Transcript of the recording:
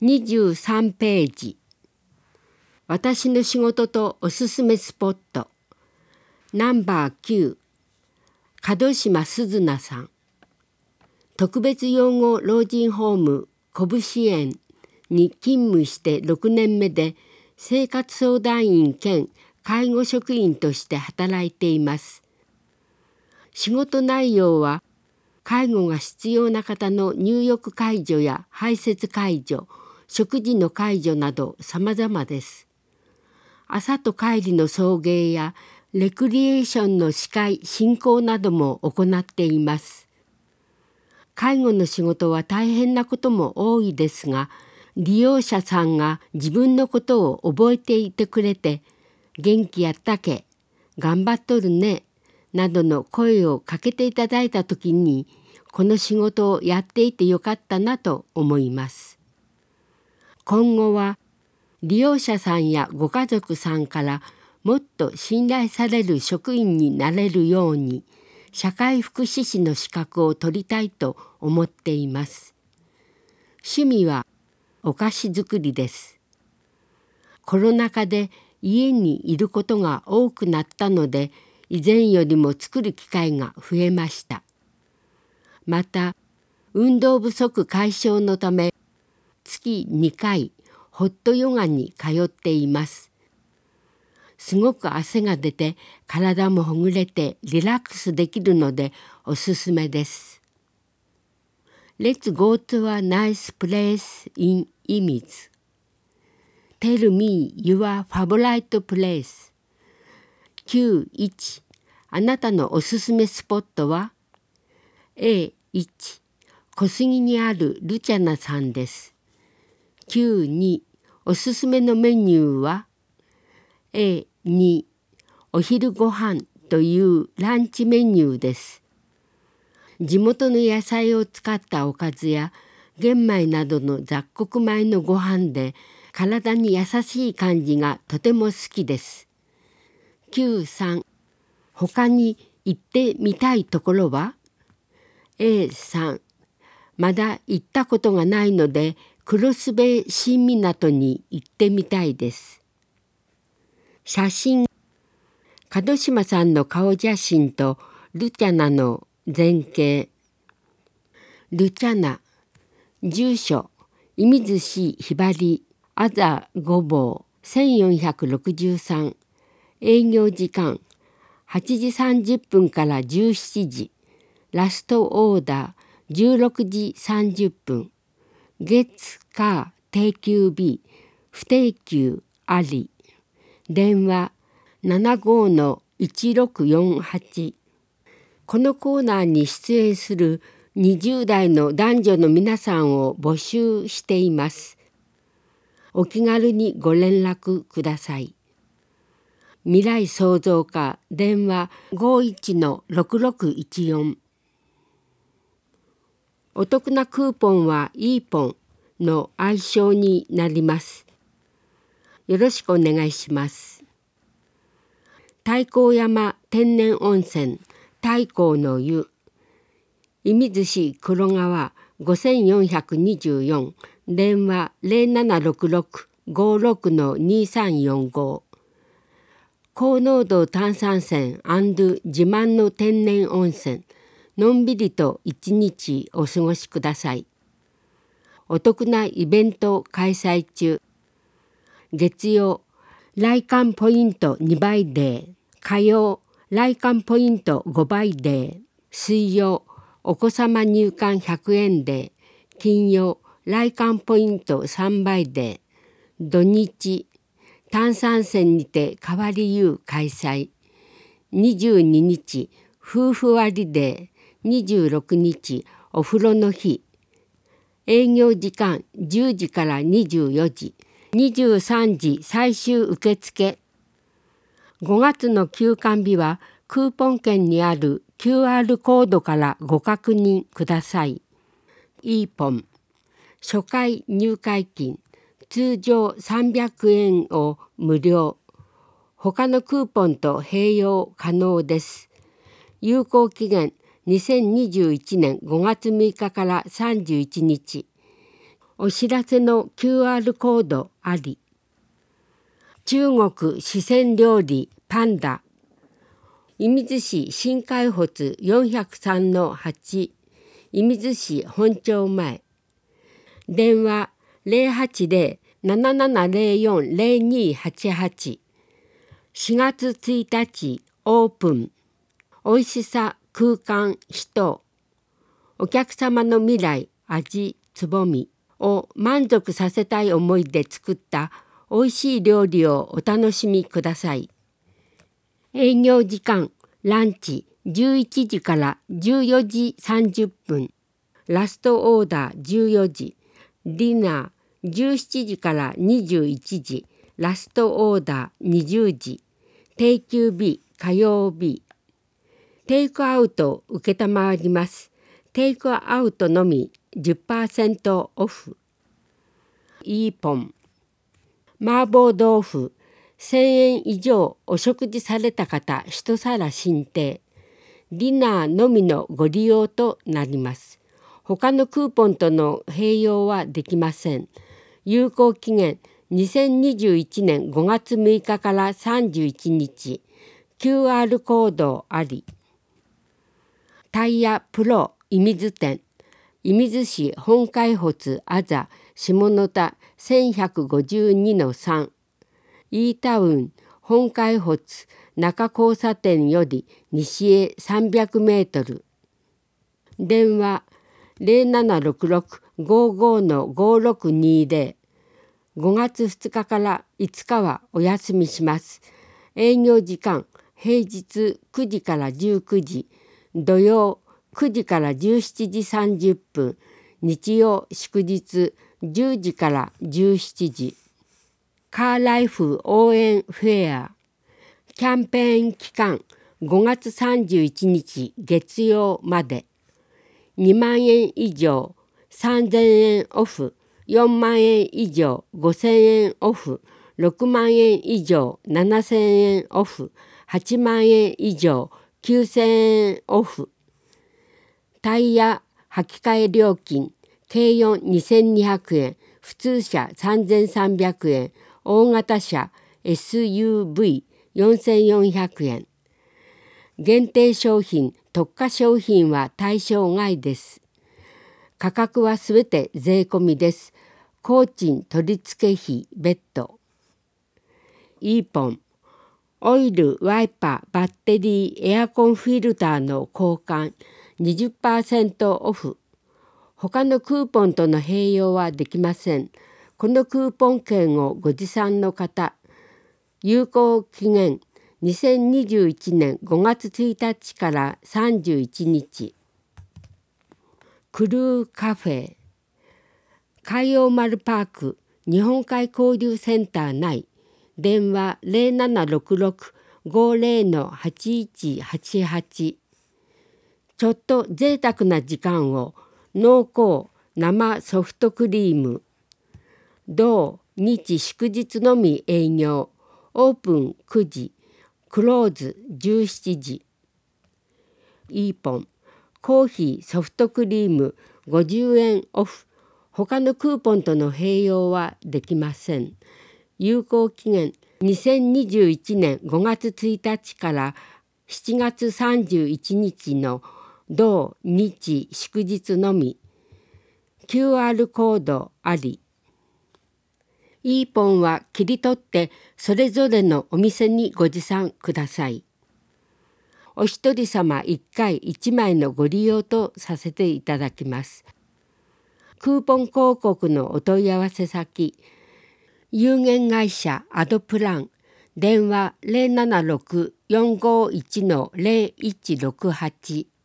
23ページ。私の仕事とおすすめスポット。ナンバー9、門島鈴奈さん。特別養護老人ホーム拳園に勤務して6年目で、生活相談員兼介護職員として働いています。仕事内容は、介護が必要な方の入浴介助や排泄介助、食事の介助など様々です。朝と帰りの送迎やレクリエーションの司会・進行なども行っています。介護の仕事は大変なことも多いですが、利用者さんが自分のことを覚えていてくれて、元気やったけ、頑張っとるね、などの声をかけていただいたときに、この仕事をやっていてよかったなと思います。今後は利用者さんやご家族さんからもっと信頼される職員になれるように、社会福祉士の資格を取りたいと思っています。趣味はお菓子作りです。コロナ禍で家にいることが多くなったので、以前よりも作る機会が増えました。また、運動不足解消のため、月2回ホットヨガに通っています。すごく汗が出て体もほぐれてリラックスできるのでおすすめです。Let's go to a nice place in 射水。Tell me your favorite place。9.1 あなたのおすすめスポットは A1 小杉にあるルチャナさんです。9.2おすすめのメニューは A2 お昼ご飯というランチメニューです。地元の野菜を使ったおかずや玄米などの雑穀米のご飯で体に優しい感じがとても好きです。9.3他に行ってみたいところは A3 まだ行ったことがないので黒須部新港に行ってみたいです。写真、門島さんの顔写真とルチャナの前景。ルチャナ、住所、射水市ひばり、あざ5房、1463、営業時間、8時30分から17時、ラストオーダー、16時30分、月火定休日、不定休あり、電話75-1648。このコーナーに出演する20代の男女の皆さんを募集しています。お気軽にご連絡ください。未来創造課電話51-6614。お得なクーポンはいいポンの愛称になります。よろしくお願いします。太閤山天然温泉太閤の湯射水市黒川5424電話0766-56-2345高濃度炭酸泉&自慢の天然温泉のんびりと一日お過ごしください。お得なイベント開催中。月曜来館ポイント2倍デー、火曜来館ポイント5倍デー、水曜お子様入館100円デー、金曜来館ポイント3倍デー、土日炭酸泉にて変わり湯開催、22日夫婦割デー、26日お風呂の日、営業時間10時から24時、23時最終受付。5月の休館日はクーポン券にある QR コードからご確認ください。イーポン初回入会金通常300円を無料。他のクーポンと併用可能です。有効期限2021年5月6日から31日。 お知らせの QR コードあり。中国四川料理パンダ。射水市新海発403-8射水市本町前。電話080-7704-0288。4月1日オープン。おいしさ、空間、人。お客様の未来、味、つぼみを満足させたい思いで作ったおいしい料理をお楽しみください。営業時間、ランチ11時から14時30分。ラストオーダー14時。ディナー17時から21時。ラストオーダー20時。定休日火曜日。テイクアウト承ります。テイクアウトのみ 10% オフ。イーポン。麻婆豆腐1000円以上お食事された方一皿申請。ディナーのみのご利用となります。他のクーポンとの併用はできません。有効期限2021年5月6日から31日。QR コードあり。タイヤプロ射水店。射水市本開発あざ下田1152-3。イータウン本開発中交差点より西へ300メートル。電話0766-55-5620。5月2日から5日はお休みします。営業時間平日9時から19時。土曜9時から17時30分。日曜祝日10時から17時。カーライフ応援フェア。キャンペーン期間5月31日月曜まで。2万円以上3000円オフ。4万円以上5000円オフ。6万円以上7000円オフ。8万円以上9000円オフ。タイヤ履き替え料金軽4 2200円。普通車3300円。大型車 SUV4400 円。限定商品特価商品は対象外です。価格はすべて税込みです。工賃取付費別途。イーポン。オイル、ワイパー、バッテリー、エアコンフィルターの交換 20% オフ。他のクーポンとの併用はできません。このクーポン券をご持参の方、有効期限2021年5月1日から31日。クルーカフェ。海洋丸パーク日本海交流センター内。電話0766-50-8188。ちょっと贅沢な時間を濃厚生ソフトクリーム。土日祝日のみ営業。オープン9時。クローズ17時。イーポン。コーヒーソフトクリーム50円オフ。他のクーポンとの併用はできません。有効期限2021年5月1日から7月31日の同日祝日のみ。QR コードあり。イーポンは切り取ってそれぞれのお店にご持参ください。お一人様1回1枚のご利用とさせていただきます。クーポン広告のお問い合わせ先、有限会社アドプラン。電話076-451-0168。